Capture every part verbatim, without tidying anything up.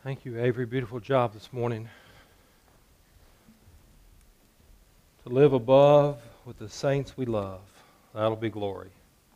Thank you, Avery. Beautiful job this morning. To live above with the saints we love, that'll be glory.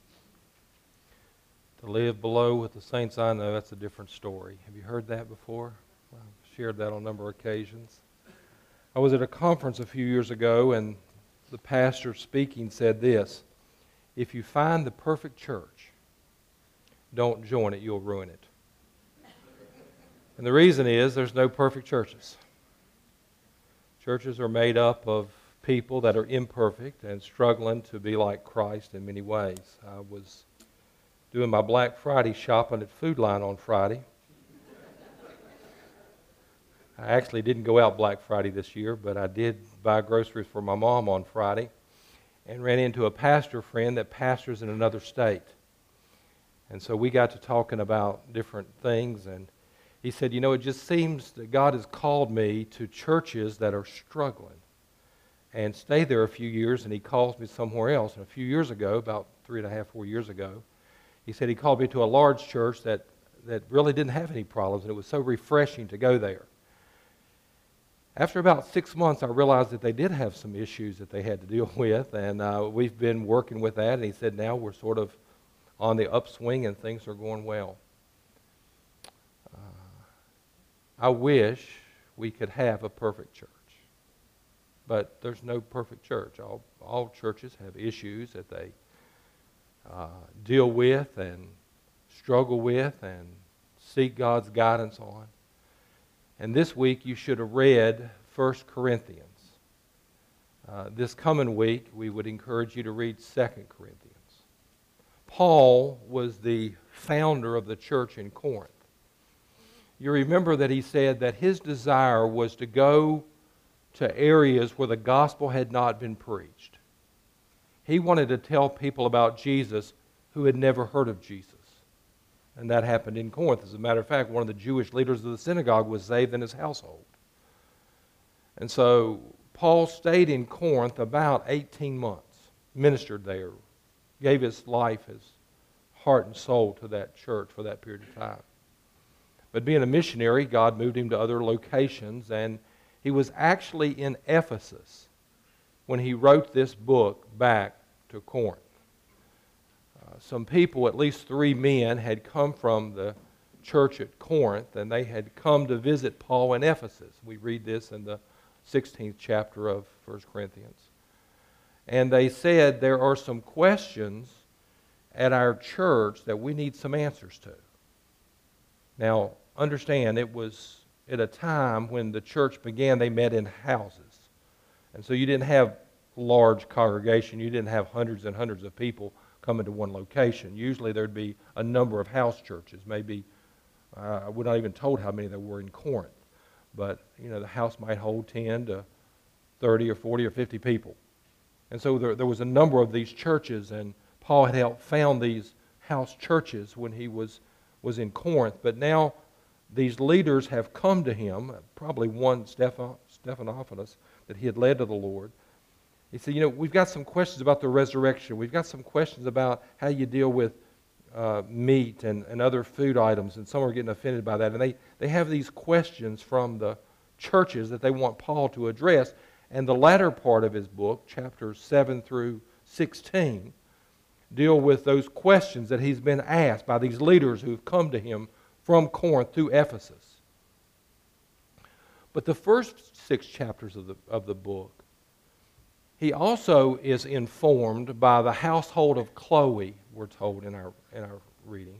To live below with the saints I know, that's a different story. Have you heard that before? I've shared that on a number of occasions. I was at a conference a few years ago, and the pastor speaking said this: if you find the perfect church, don't join it, you'll ruin it. And the reason is there's no perfect churches. Churches are made up of people that are imperfect and struggling to be like Christ in many ways. I was doing my Black Friday shopping at Food Line on Friday. I actually didn't go out Black Friday this year, but I did buy groceries for my mom on Friday and ran into a pastor friend that pastors in another state. And so we got to talking about different things, and he said, you know, it just seems that God has called me to churches that are struggling and stay there a few years, and he calls me somewhere else. And a few years ago, about three and a half, four years ago, he said he called me to a large church that, that really didn't have any problems, and it was so refreshing to go there. After about six months, I realized that they did have some issues that they had to deal with, and uh, we've been working with that, and he said now we're sort of on the upswing and things are going well. I wish we could have a perfect church, but there's no perfect church. All, all churches have issues that they uh, deal with and struggle with and seek God's guidance on. And this week you should have read First Corinthians. Uh, this coming week we would encourage you to read Second Corinthians. Paul was the founder of the church in Corinth. You remember that he said that his desire was to go to areas where the gospel had not been preached. He wanted to tell people about Jesus who had never heard of Jesus. And that happened in Corinth. As a matter of fact, one of the Jewish leaders of the synagogue was saved in his household. And so Paul stayed in Corinth about eighteen months, ministered there, gave his life, his heart and soul to that church for that period of time. But being a missionary, God moved him to other locations, and he was actually in Ephesus when he wrote this book back to Corinth. Uh, some people, at least three men, had come from the church at Corinth, and they had come to visit Paul in Ephesus. We read this in the sixteenth chapter of First Corinthians. And they said, there are some questions at our church that we need some answers to. Now, understand, it was at a time when the church began, they met in houses. And so you didn't have large congregation. You didn't have hundreds and hundreds of people coming to one location. Usually there'd be a number of house churches. Maybe, uh, we're not even told how many there were in Corinth. But, you know, the house might hold ten to thirty or forty or fifty people. And so there, there was a number of these churches, and Paul had helped found these house churches when he was, was in Corinth. But now these leaders have come to him, probably one, Stephan, Stephanophanes, that he had led to the Lord. He said, you know, we've got some questions about the resurrection. We've got some questions about how you deal with uh, meat and, and other food items, and some are getting offended by that. And they, they have these questions from the churches that they want Paul to address. And the latter part of his book, chapters seven through sixteen, deal with those questions that he's been asked by these leaders who've come to him from Corinth to Ephesus. But the first six chapters of the, of the book, he also is informed by the household of Chloe, we're told in our, in our reading,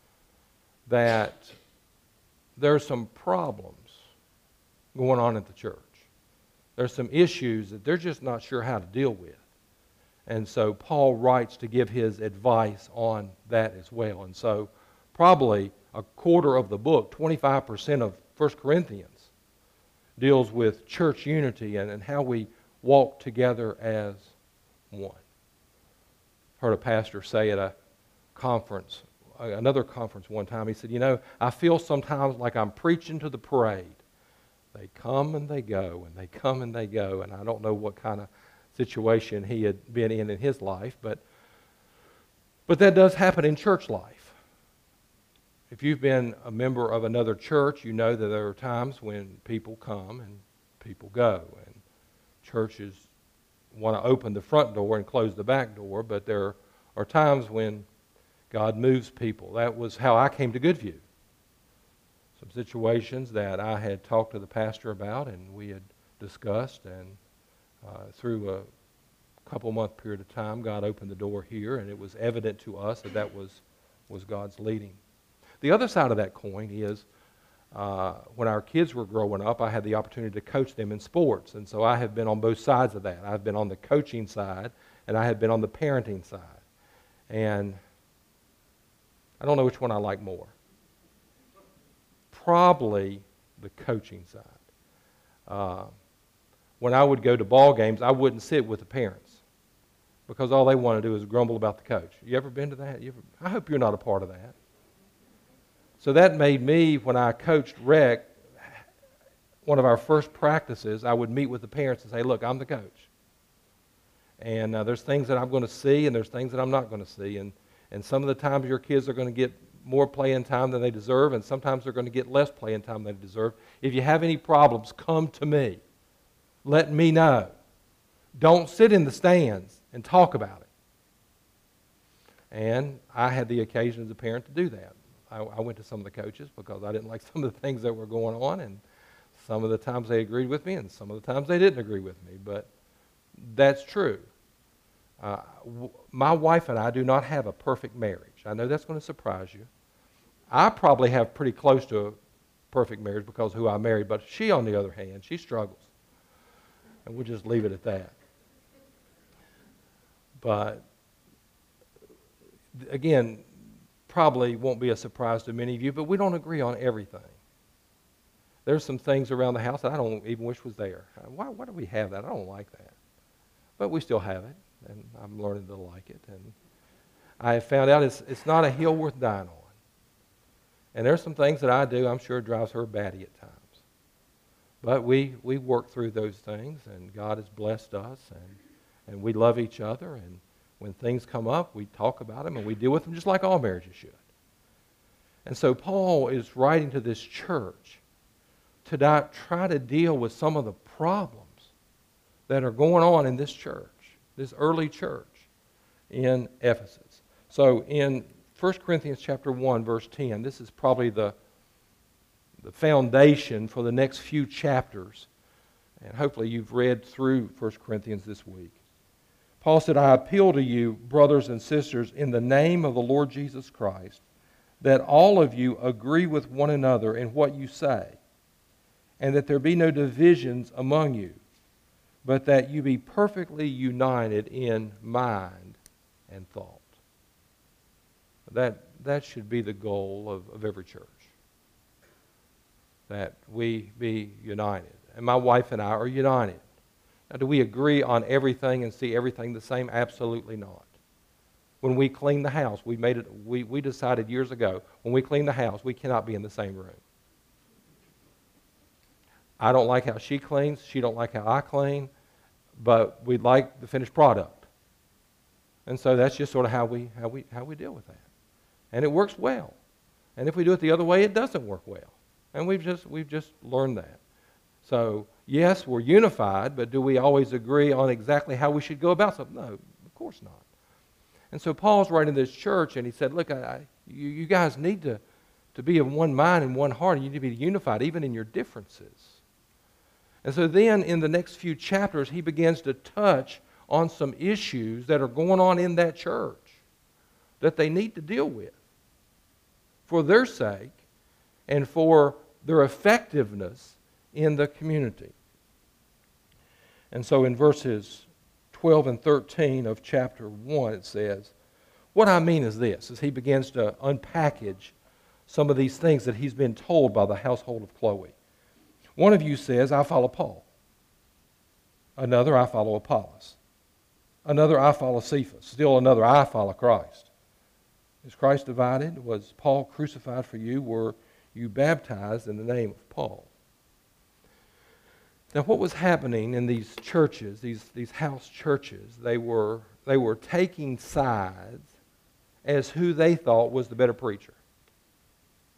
that there are some problems going on at the church. There's some issues that they're just not sure how to deal with. And so Paul writes to give his advice on that as well. And so probably a quarter of the book, twenty-five percent of First Corinthians, deals with church unity and, and how we walk together as one. Heard a pastor say at a conference, another conference one time, he said, you know, I feel sometimes like I'm preaching to the parade. They come and they go, and they come and they go, and I don't know what kind of situation he had been in in his life, but but that does happen in church life. if you've been a member of another church, you know that there are times when people come and people go. And churches want to open the front door and close the back door, but there are times when God moves people. That was how I came to Goodview. Some situations that I had talked to the pastor about and we had discussed, and uh, through a couple month period of time, God opened the door here, and it was evident to us that that was, was God's leading. The other side of that coin is uh, when our kids were growing up, I had the opportunity to coach them in sports, and so I have been on both sides of that. I've been on the coaching side, and I have been on the parenting side. And I don't know which one I like more. Probably the coaching side. Uh, when I would go to ball games, I wouldn't sit with the parents because all they want to do is grumble about the coach. You ever been to that? You ever, I hope you're not a part of that. So that made me, when I coached rec, one of our first practices, I would meet with the parents and say, look, I'm the coach. And uh, there's things that I'm going to see and there's things that I'm not going to see. And, and some of the times your kids are going to get more playing time than they deserve, and sometimes they're going to get less playing time than they deserve. If you have any problems, come to me. Let me know. Don't sit in the stands and talk about it. And I had the occasion as a parent to do that. I, I went to some of the coaches because I didn't like some of the things that were going on, and some of the times they agreed with me and some of the times they didn't agree with me. But that's true. Uh, w- my wife and I do not have a perfect marriage. I know that's going to surprise you. I probably have pretty close to a perfect marriage because of who I married, but she, on the other hand, she struggles. And we'll just leave it at that. But, again, probably won't be a surprise to many of you, but we don't agree on everything. There's some things around the house that I don't even wish was there. Why, why do we have that? I don't like that. But we still have it, and I'm learning to like it. And I have found out it's, it's not a hill worth dying on. And there's some things that I do I'm sure drives her batty at times. But we, we work through those things, and God has blessed us, and, and we love each other. And when things come up, we talk about them, and we deal with them just like all marriages should. And so Paul is writing to this church to not try to deal with some of the problems that are going on in this church, this early church in Ephesus. So in First Corinthians chapter one, verse ten, this is probably the, the foundation for the next few chapters. And hopefully you've read through First Corinthians this week. Paul said, I appeal to you, brothers and sisters, in the name of the Lord Jesus Christ, that all of you agree with one another in what you say, and that there be no divisions among you, but that you be perfectly united in mind and thought. That, that should be the goal of, of every church, that we be united. And my wife and I are united. Now, do we agree on everything and see everything the same? Absolutely not. When we clean the house, we made it. We, we decided years ago, when we clean the house, we cannot be in the same room. I don't like how she cleans. She don't like how I clean. But we like the finished product. And so that's just sort of how we, how we, how we deal with that. And it works well. And if we do it the other way, it doesn't work well. And we've just, we've just learned that. So, yes, we're unified, but do we always agree on exactly how we should go about something? No, of course not. And so Paul's writing to this church, and he said, look, I, I, you, you guys need to, to be of one mind and one heart, and you need to be unified, even in your differences. And so then, in the next few chapters, he begins to touch on some issues that are going on in that church that they need to deal with for their sake and for their effectiveness in the community. And so in verses twelve and thirteen of chapter one, it says, what I mean is this, as he begins to unpackage some of these things that he's been told by the household of Chloe. One of you says, I follow Paul. Another, I follow Apollos. Another, I follow Cephas. Still another, I follow Christ. Is Christ divided? Was Paul crucified for you? Were you baptized in the name of Paul? Now, what was happening in these churches, these, these house churches, they were, they were taking sides as who they thought was the better preacher.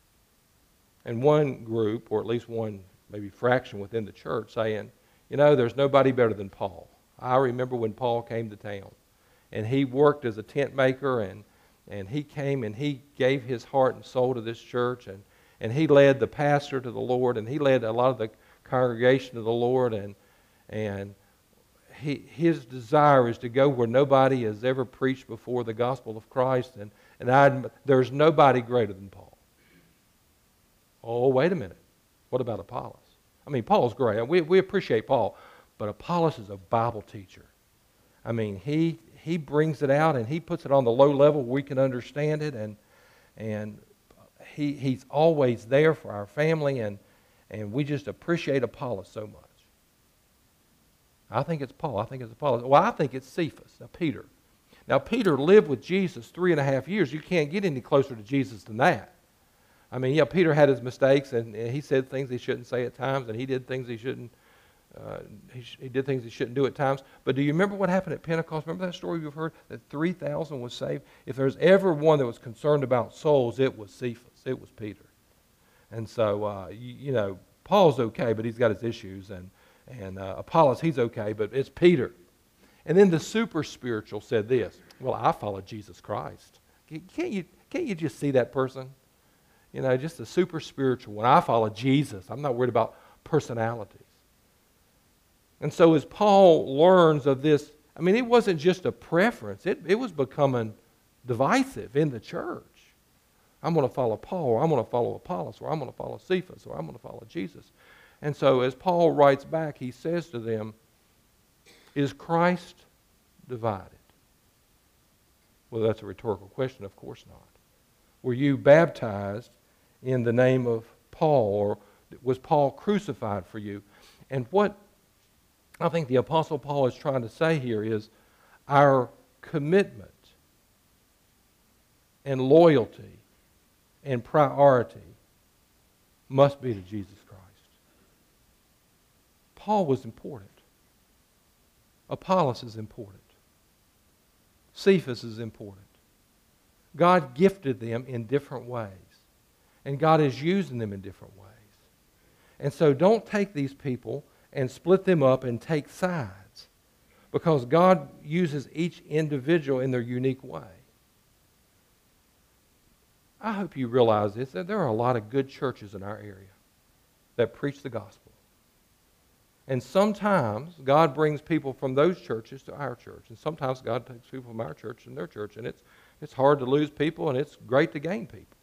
And one group, or at least one maybe fraction within the church, saying, you know, there's nobody better than Paul. I remember when Paul came to town, and he worked as a tent maker, and, and he came and he gave his heart and soul to this church, and, and he led the pastor to the Lord, and he led a lot of the congregation to the Lord, and, and he, his desire is to go where nobody has ever preached before the gospel of Christ, and, and I, there's nobody greater than Paul. Oh, wait a minute. What about Apollos? I mean, Paul's great. We, we appreciate Paul, but Apollos is a Bible teacher. I mean, he he brings it out and he puts it on the low level where we can understand it, and and he he's always there for our family, and and we just appreciate Apollos so much. I think it's Paul. I think it's Apollos. Well, I think it's Cephas. Now, Peter. Now, Peter lived with Jesus three and a half years. You can't get any closer to Jesus than that. I mean, yeah, Peter had his mistakes, and, and he said things he shouldn't say at times, and he did things he shouldn't. Uh, he, sh- he did things he shouldn't do at times. But do you remember what happened at Pentecost? Remember that story you've heard, that three thousand was saved? If there's ever one that was concerned about souls, it was Cephas. It was Peter. And so, uh, you, you know, Paul's okay, but he's got his issues. And, and uh, Apollos, he's okay, but it's Peter. And then the super spiritual said this, well, I follow Jesus Christ. Can't you, can't you just see that person? You know, just the super spiritual one. I follow Jesus. I'm not worried about personalities. And so as Paul learns of this, I mean, it wasn't just a preference. It, it was becoming divisive in the church. I'm going to follow Paul, or I'm going to follow Apollos, or I'm going to follow Cephas, or I'm going to follow Jesus. And so as Paul writes back, he says to them, is Christ divided? Well, that's a rhetorical question. Of course not. Were you baptized in the name of Paul, or was Paul crucified for you? And what I think the Apostle Paul is trying to say here is our commitment and loyalty and priority must be to Jesus Christ. Paul was important. Apollos is important. Cephas is important. God gifted them in different ways, and God is using them in different ways. And so don't take these people and split them up and take sides, because God uses each individual in their unique way. I hope you realize this, that there are a lot of good churches in our area that preach the gospel. And sometimes God brings people from those churches to our church, and sometimes God takes people from our church and their church, and it's it's hard to lose people, and it's great to gain people.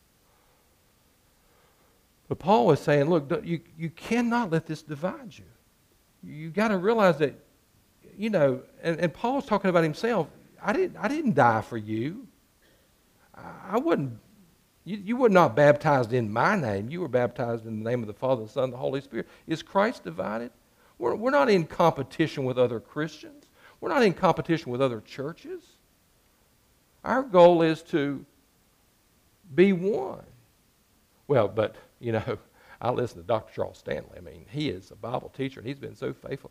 But Paul is saying, look, you, you cannot let this divide you. You've got to realize that, you know, and, and Paul's talking about himself. I didn't, I didn't die for you. I, I wouldn't, you, you were not baptized in my name. You were baptized in the name of the Father, the Son, and the Holy Spirit. Is Christ divided? We're, we're not in competition with other Christians. We're not in competition with other churches. Our goal is to be one. Well, but, you know, I listen to Doctor Charles Stanley. I mean, he is a Bible teacher, and he's been so faithful.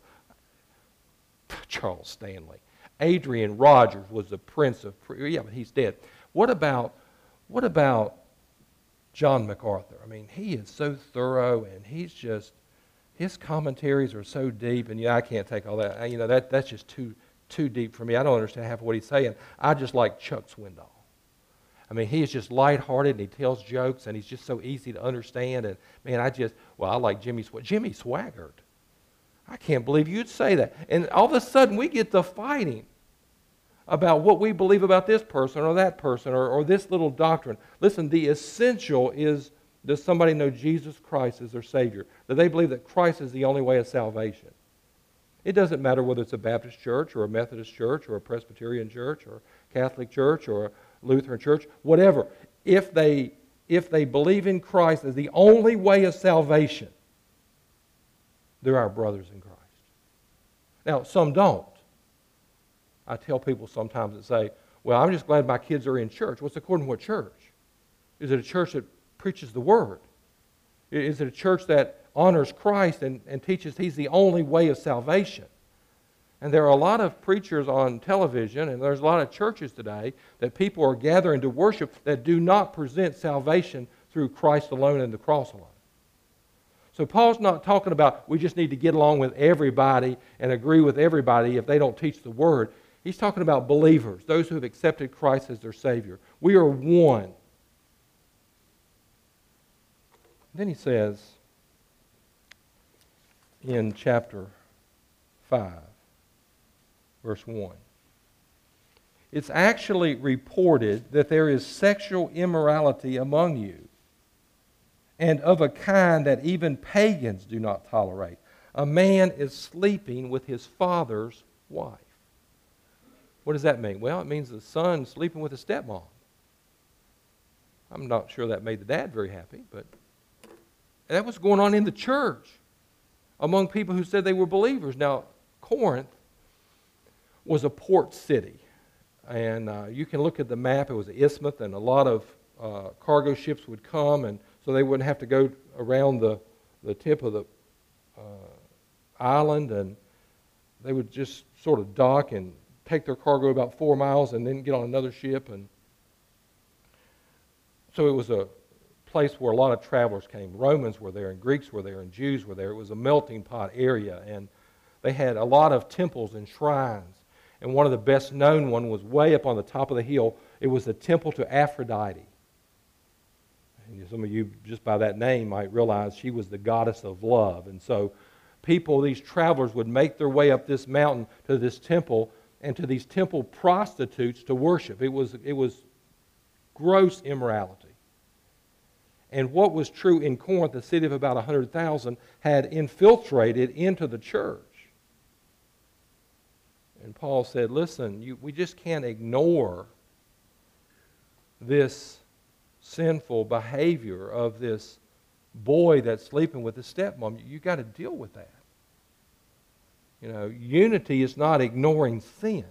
Charles Stanley. Adrian Rogers was the prince of... Yeah, but he's dead. What about, what about John MacArthur? I mean, he is so thorough, and he's just... His commentaries are so deep, and yeah, I can't take all that. You know, that that's just too too deep for me. I don't understand half of what he's saying. I just like Chuck Swindoll. I mean, he is just lighthearted, and he tells jokes, and he's just so easy to understand. And, man, I just, well, I like Jimmy Swaggart. Jimmy Swaggart. I can't believe you'd say that. And all of a sudden, we get to fighting about what we believe about this person or that person or, or this little doctrine. Listen, the essential is, does somebody know Jesus Christ as their Savior? Do they believe that Christ is the only way of salvation? It doesn't matter whether it's a Baptist church or a Methodist church or a Presbyterian church or a Catholic church or a Lutheran church, whatever. If they, if they believe in Christ as the only way of salvation, they're our brothers in Christ. Now, some don't. I tell people sometimes that say, well, I'm just glad my kids are in church. What's according to what church? Is it a church that preaches the Word? Is it a church that honors Christ and, and teaches He's the only way of salvation? And there are a lot of preachers on television, and there's a lot of churches today that people are gathering to worship that do not present salvation through Christ alone and the cross alone. So Paul's not talking about we just need to get along with everybody and agree with everybody if they don't teach the Word. He's talking about believers, those who have accepted Christ as their Savior. We are one. Then he says in chapter five, verse one, it's actually reported that there is sexual immorality among you, and of a kind that even pagans do not tolerate. A man is sleeping with his father's wife. What does that mean? Well, it means the son sleeping with his stepmom. I'm not sure that made the dad very happy, but that was going on in the church among people who said they were believers. Now, Corinth was a port city. And uh, you can look at the map. It was an isthmus, and a lot of uh, cargo ships would come, and so they wouldn't have to go around the, the tip of the uh, island, and they would just sort of dock and take their cargo about four miles and then get on another ship. And so it was a place where a lot of travelers came. Romans were there, and Greeks were there, and Jews were there. It was a melting pot area, and they had a lot of temples and shrines. And one of the best known one was way up on the top of the hill. It was the temple to Aphrodite. And some of you, just by that name, might realize she was the goddess of love. And so people, these travelers, would make their way up this mountain to this temple and to these temple prostitutes to worship. It was, it was gross immorality. And what was true in Corinth, a city of about one hundred thousand, had infiltrated into the church. And Paul said, listen, you, we just can't ignore this sinful behavior of this boy that's sleeping with his stepmom. You, you got to deal with that. You know, unity is not ignoring sin.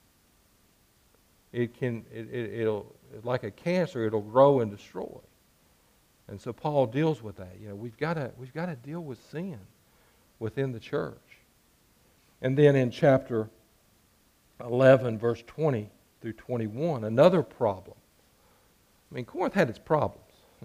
It can, it, it, it'll, like a cancer, it'll grow and destroy. And so Paul deals with that. You know, we've got to, we've got to deal with sin within the church. And then in chapter eleven, verse twenty through twenty-one, another problem. I mean, Corinth had its problems.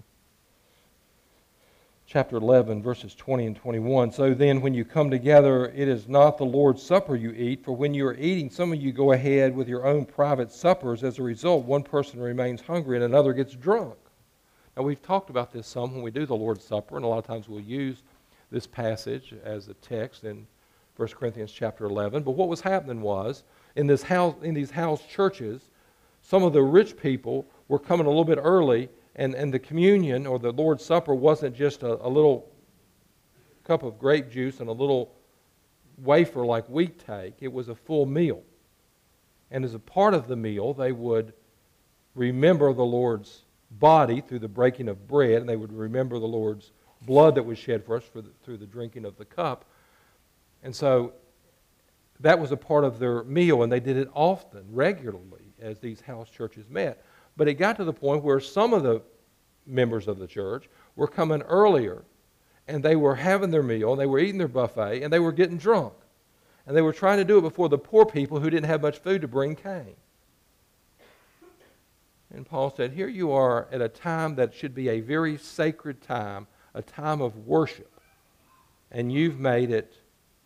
Chapter eleven, verses twenty and twenty-one. So then, when you come together, it is not the Lord's Supper you eat, for when you are eating, some of you go ahead with your own private suppers. As a result, one person remains hungry and another gets drunk. Now, we've talked about this some when we do the Lord's Supper, and a lot of times we'll use this passage as a text in First Corinthians chapter eleven. But what was happening was, in this house, in these house churches, some of the rich people were coming a little bit early, and, and the communion or the Lord's Supper wasn't just a, a little cup of grape juice and a little wafer like we take. It was a full meal. And as a part of the meal, they would remember the Lord's body through the breaking of bread, and they would remember the Lord's blood that was shed for us for the, through the drinking of the cup. And so that was a part of their meal, and they did it often, regularly, as these house churches met. But it got to the point where some of the members of the church were coming earlier, and they were having their meal, and they were eating their buffet, and they were getting drunk. And they were trying to do it before the poor people who didn't have much food to bring came. And Paul said, here you are at a time that should be a very sacred time, a time of worship, and you've made it,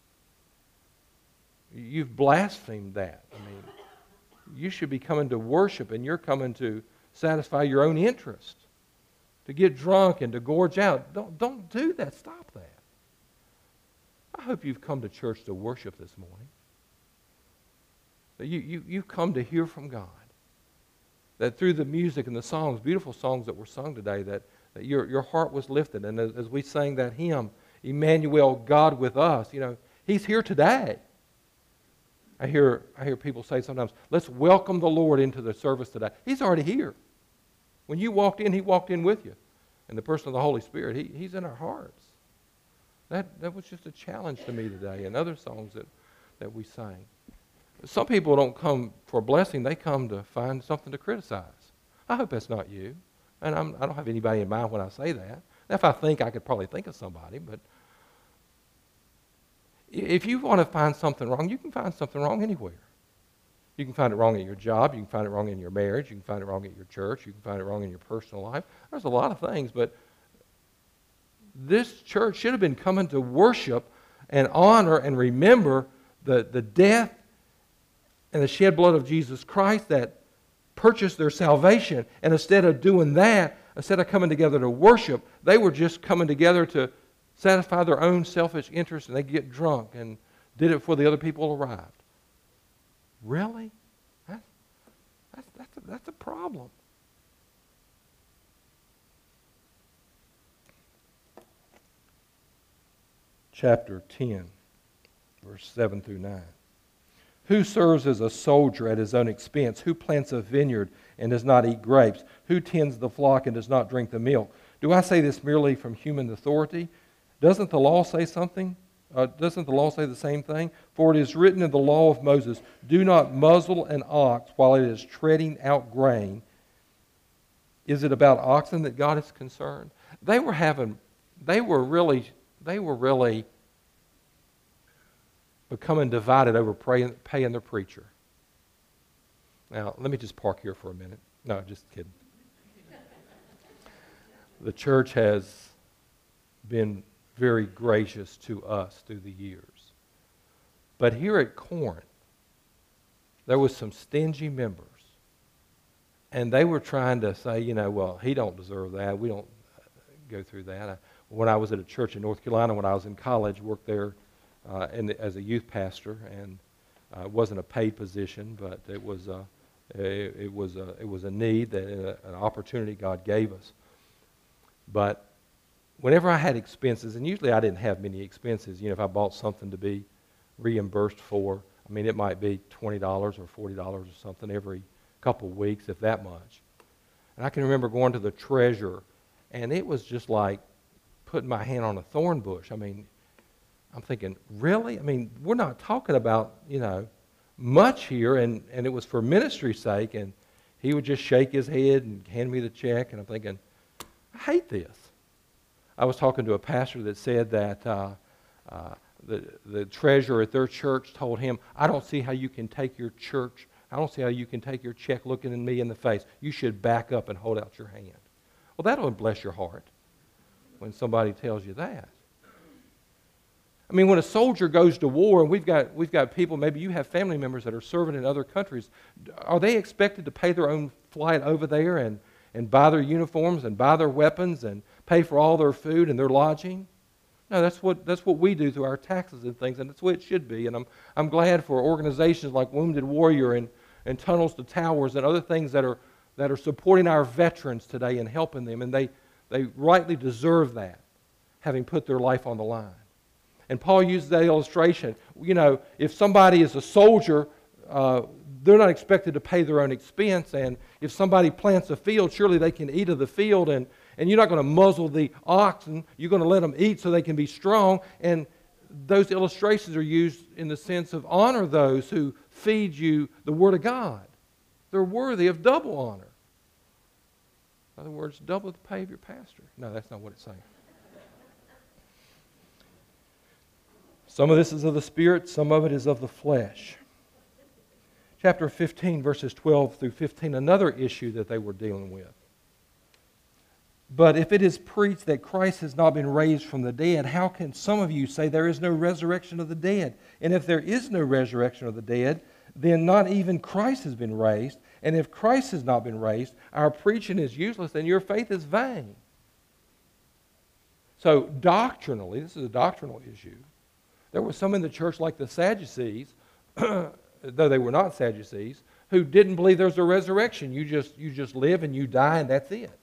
you've blasphemed that. I mean, you should be coming to worship, and you're coming to satisfy your own interest, to get drunk and to gorge out. Don't, don't do that. Stop that. I hope you've come to church to worship this morning. That you, you, you've come to hear from God. That through the music and the songs, beautiful songs that were sung today, that, that your, your heart was lifted. And as, as we sang that hymn, Emmanuel, God with us, you know, He's here today. I hear, I hear people say sometimes, let's welcome the Lord into the service today. He's already here. When you walked in, He walked in with you. And the person of the Holy Spirit, he, He's in our hearts. That, that was just a challenge to me today, and other songs that, that we sang. Some people don't come for a blessing. They come to find something to criticize. I hope that's not you. And I'm, I don't have anybody in mind when I say that. Now, if I think, I could probably think of somebody. But if you want to find something wrong, you can find something wrong anywhere. You can find it wrong at your job. You can find it wrong in your marriage. You can find it wrong at your church. You can find it wrong in your personal life. There's a lot of things, but this church should have been coming to worship and honor and remember the, the death and the shed blood of Jesus Christ that purchased their salvation. And instead of doing that, instead of coming together to worship, they were just coming together to satisfy their own selfish interests, and they get drunk and did it before the other people arrived. Really? That's, that's, that's, a, that's a problem. Chapter ten, verse seven through nine. Who serves as a soldier at his own expense? Who plants a vineyard and does not eat grapes? Who tends the flock and does not drink the milk? Do I say this merely from human authority? Doesn't the law say something? Uh, doesn't the law say the same thing? For it is written in the law of Moses, do not muzzle an ox while it is treading out grain. Is it about oxen that God is concerned? They were having, they were really, they were really becoming divided over paying, paying the preacher. Now, let me just park here for a minute. No, just kidding. The church has been very gracious to us through the years. But here at Corinth, there was some stingy members. And they were trying to say, you know, well, he don't deserve that. We don't go through that. I, when I was at a church in North Carolina, when I was in college, worked there uh, in the, as a youth pastor, and uh, it wasn't a paid position, but it was a, it, it was a, it was a need, that uh, an opportunity God gave us. But whenever I had expenses, and usually I didn't have many expenses, you know, if I bought something to be reimbursed for, I mean, it might be twenty dollars or forty dollars or something every couple of weeks, if that much. And I can remember going to the treasurer, and it was just like putting my hand on a thorn bush. I mean, I'm thinking, really? I mean, we're not talking about, you know, much here, and, and it was for ministry's sake, and he would just shake his head and hand me the check, and I'm thinking, I hate this. I was talking to a pastor that said that uh, uh, the, the treasurer at their church told him, I don't see how you can take your church, I don't see how you can take your check looking at me in the face. You should back up and hold out your hand. Well, that'll bless your heart when somebody tells you that. I mean, when a soldier goes to war, and we've got, we've got people, maybe you have family members that are serving in other countries, are they expected to pay their own flight over there and, and buy their uniforms and buy their weapons and pay for all their food and their lodging? No, that's what that's what we do through our taxes and things, and that's the way it should be. And I'm I'm glad for organizations like Wounded Warrior and, and Tunnels to Towers and other things that are that are supporting our veterans today and helping them, and they, they rightly deserve that, having put their life on the line. And Paul uses that illustration. You know, if somebody is a soldier, uh, they're not expected to pay their own expense, and if somebody plants a field, surely they can eat of the field, and And you're not going to muzzle the oxen. You're going to let them eat so they can be strong. And those illustrations are used in the sense of honor those who feed you the Word of God. They're worthy of double honor. In other words, double the pay of your pastor. No, that's not what it's saying. Some of this is of the Spirit, some of it is of the flesh. Chapter fifteen, verses twelve through fifteen, another issue that they were dealing with. But if it is preached that Christ has not been raised from the dead, how can some of you say there is no resurrection of the dead? And if there is no resurrection of the dead, then not even Christ has been raised. And if Christ has not been raised, our preaching is useless and your faith is vain. So doctrinally, this is a doctrinal issue. There were some in the church like the Sadducees, though they were not Sadducees, who didn't believe there's a resurrection. You just, you just live and you die and that's it.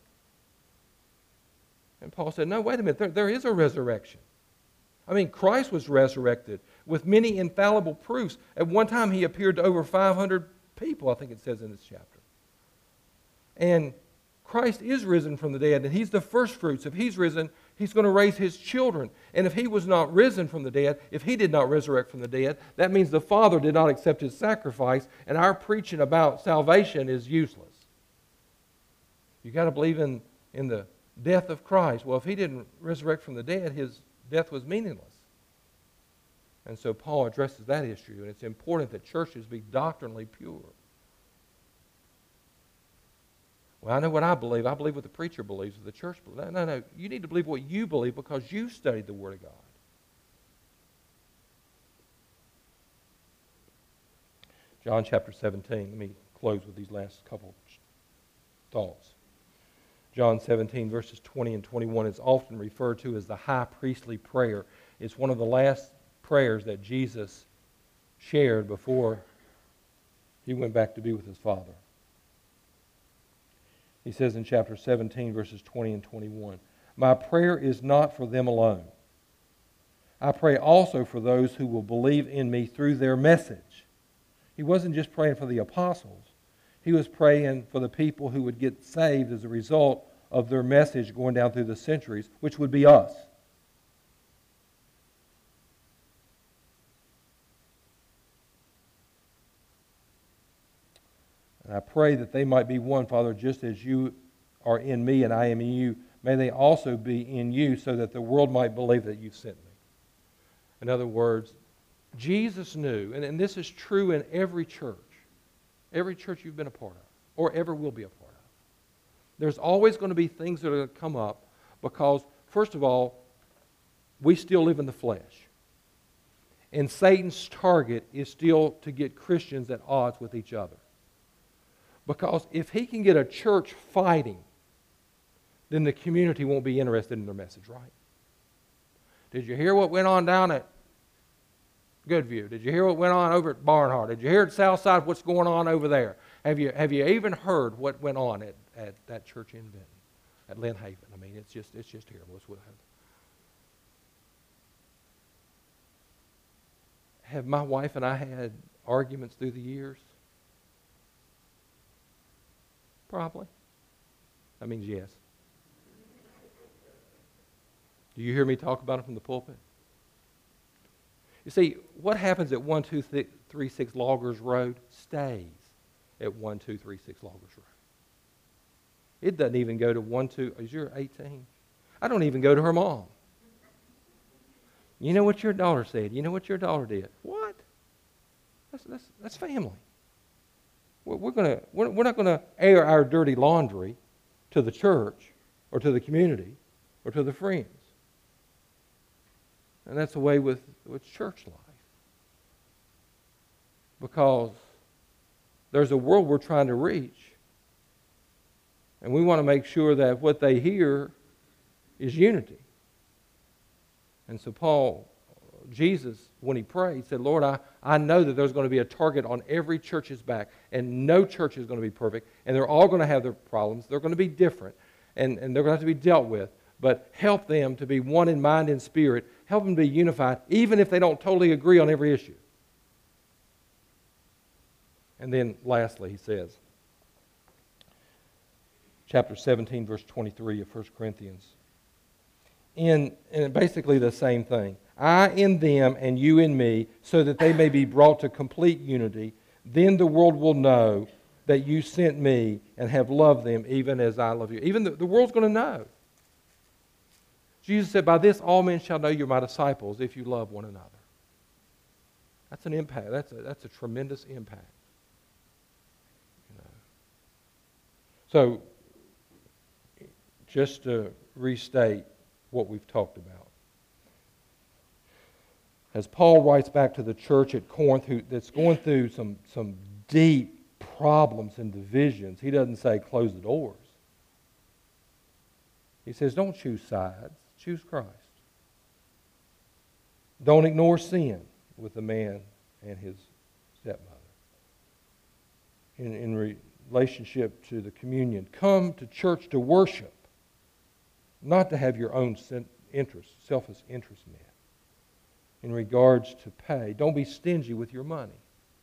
And Paul said, no, wait a minute, there, there is a resurrection. I mean, Christ was resurrected with many infallible proofs. At one time, he appeared to over five hundred people, I think it says in this chapter. And Christ is risen from the dead, and he's the first fruits. If he's risen, he's going to raise his children. And if he was not risen from the dead, if he did not resurrect from the dead, that means the Father did not accept his sacrifice, and our preaching about salvation is useless. You've got to believe in, in the death of Christ. Well, if he didn't resurrect from the dead, his death was meaningless. And so Paul addresses that issue, and it's important that churches be doctrinally pure. Well, I know what I believe. I believe what the preacher believes, what the church believes. No, no, no. You need to believe what you believe because you studied the Word of God. John chapter seventeen. Let me close with these last couple thoughts. John seventeen, verses twenty and twenty-one is often referred to as the high priestly prayer. It's one of the last prayers that Jesus shared before he went back to be with his Father. He says in chapter seventeen, verses twenty and twenty-one, "My prayer is not for them alone. I pray also for those who will believe in me through their message." He wasn't just praying for the apostles. He was praying for the people who would get saved as a result of their message going down through the centuries, which would be us. And I pray that they might be one, Father, just as you are in me and I am in you. May they also be in you so that the world might believe that you sent me. In other words, Jesus knew, and, and this is true in every church, every church you've been a part of, or ever will be a part of. There's always going to be things that are going to come up because, first of all, we still live in the flesh. And Satan's target is still to get Christians at odds with each other. Because if he can get a church fighting, then the community won't be interested in their message, right? Did you hear what went on down at Goodview? Did you hear what went on over at Barnhart? Did you hear at Southside what's going on over there? Have you have you even heard what went on at, at that church in Benton, at Lynn Haven? I mean, it's just it's just terrible. It's what have my wife and I had arguments through the years? Probably. That means yes. Do you hear me talk about it from the pulpit? You see, what happens at one two three six Loggers Road stays at one two three six Loggers Road. It doesn't even go to one two, is your eighteen? I don't even go to her mom. You know what your daughter said? You know what your daughter did? What? That's, that's, that's family. We're, we're, gonna, we're, we're not going to air our dirty laundry to the church or to the community or to the friends. And that's the way with, with church life. Because there's a world we're trying to reach. And we want to make sure that what they hear is unity. And so Paul, Jesus, when he prayed, said, Lord, I, I know that there's going to be a target on every church's back. And no church is going to be perfect. And they're all going to have their problems. They're going to be different. And, and they're going to have to be dealt with. But help them to be one in mind and spirit. Help them to be unified, even if they don't totally agree on every issue. And then lastly, he says, chapter seventeen, verse twenty-three of First Corinthians, in, in basically the same thing. I in them and you in me, so that they may be brought to complete unity. Then the world will know that you sent me and have loved them even as I love you. Even the, the world's going to know. Jesus said, by this all men shall know you're my disciples if you love one another. That's an impact. That's a, that's a tremendous impact. You know. So, just to restate what we've talked about. As Paul writes back to the church at Corinth who, that's going through some, some deep problems and divisions, he doesn't say close the doors. He says don't choose sides. Choose Christ. Don't ignore sin with the man and his stepmother. In, in relationship to the communion, come to church to worship, not to have your own interest, selfish interest met. In regards to pay, don't be stingy with your money.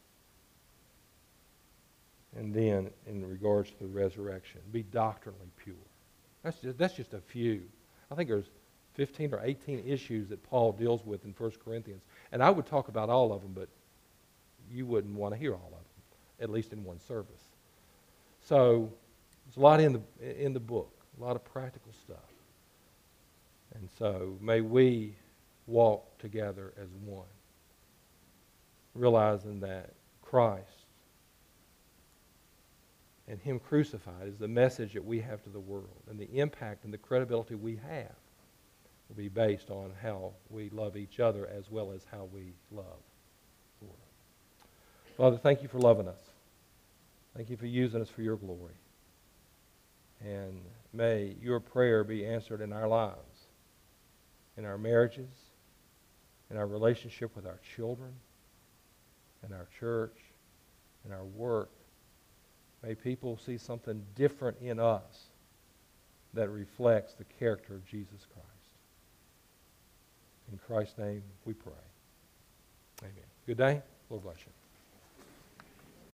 And then, in regards to the resurrection, be doctrinally pure. That's just, that's just a few. I think there's fifteen or eighteen issues that Paul deals with in First Corinthians. And I would talk about all of them, but you wouldn't want to hear all of them, at least in one service. So there's a lot in the, in the book, a lot of practical stuff. And so may we walk together as one, realizing that Christ and Him crucified is the message that we have to the world. And the impact and the credibility we have will be based on how we love each other as well as how we love the world. Father, thank you for loving us. Thank you for using us for your glory. And may your prayer be answered in our lives, in our marriages, in our relationship with our children, in our church, in our work. May people see something different in us that reflects the character of Jesus Christ. In Christ's name we pray. Amen. Good day. Lord bless you.